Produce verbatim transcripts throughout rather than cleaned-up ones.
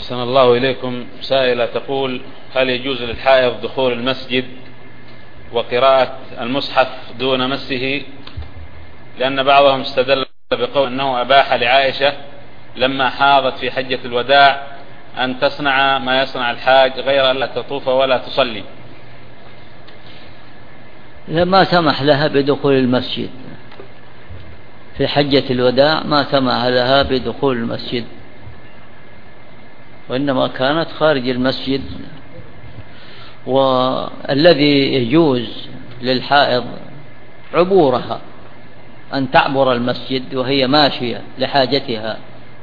أحسن الله إليكم. سائلة تقول: هل يجوز للحائض دخول المسجد وقراءة المصحف دون مسه؟ لأن بعضهم استدل بقول أنه أباح لعائشة لما حاضت في حجة الوداع أن تصنع ما يصنع الحاج غير أن لا تطوف ولا تصلي. لما سمح لها بدخول المسجد في حجة الوداع، ما سمح لها بدخول المسجد، وإنما كانت خارج المسجد. والذي يجوز للحائض عبورها، أن تعبر المسجد وهي ماشية لحاجتها،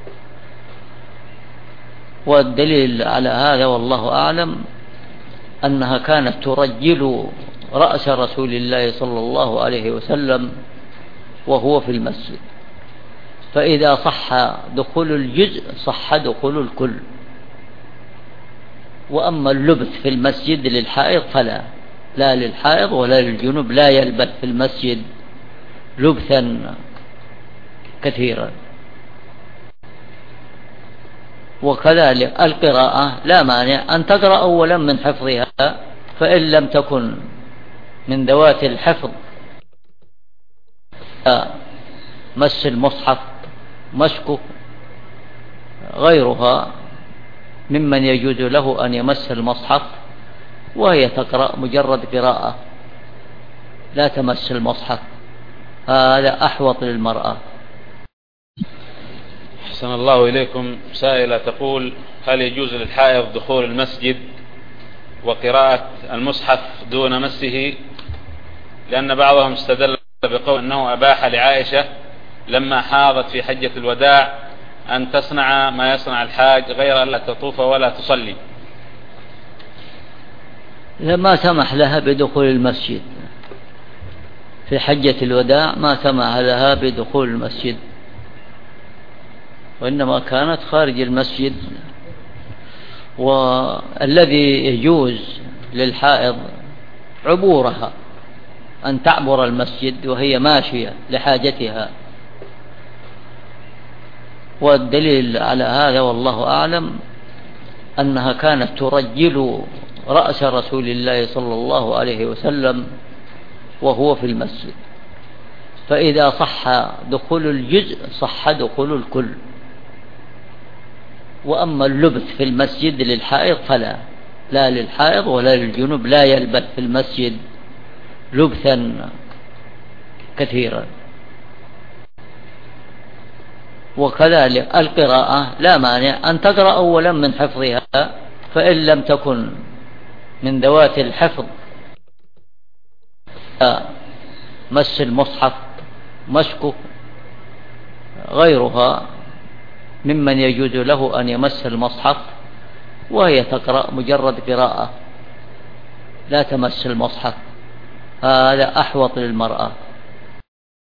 والدليل على هذا والله أعلم أنها كانت ترجل رأس رسول الله صلى الله عليه وسلم وهو في المسجد، فإذا صح دخول الجزء صح دخول الكل. وأما اللبث في المسجد للحائض فلا، لا للحائض ولا للجنوب، لا يلبث في المسجد لبثا كثيرا. وكذلك القراءة لا مانع أن تقرأ أولا من حفظها، فإن لم تكن من ذوات الحفظ مس المصحف مسكه، غيرها ممن يجوز له أن يمس المصحف وهي تقرأ مجرد قراءة لا تمس المصحف، هذا أحوط للمرأة. أحسن الله إليكم. سائلة تقول: هل يجوز للحائض دخول المسجد وقراءة المصحف دون مسه؟ لأن بعضهم استدل بقول أنه أباح لعائشة لما حاضت في حجة الوداع أن تصنع ما يصنع الحاج غير أن لا تطوف ولا تصلي. لما سمح لها بدخول المسجد في حجة الوداع، ما سمح لها بدخول المسجد، وإنما كانت خارج المسجد. والذي يجوز للحائض عبورها، أن تعبر المسجد وهي ماشية لحاجتها، والدليل على هذا والله أعلم أنها كانت ترجل رأس رسول الله صلى الله عليه وسلم وهو في المسجد، فإذا صح دخول الجزء صح دخول الكل. وأما اللبث في المسجد للحائض فلا، لا للحائض ولا للجنوب، لا يلبث في المسجد لبثا كثيرا. وكذلك القراءة لا مانع أن تقرأ أولا من حفظها، فإن لم تكن من ذوات الحفظ مس المصحف مسكه، غيرها ممن يجوز له أن يمس المصحف وهي تقرأ مجرد قراءة لا تمس المصحف، هذا أحوط للمرأة.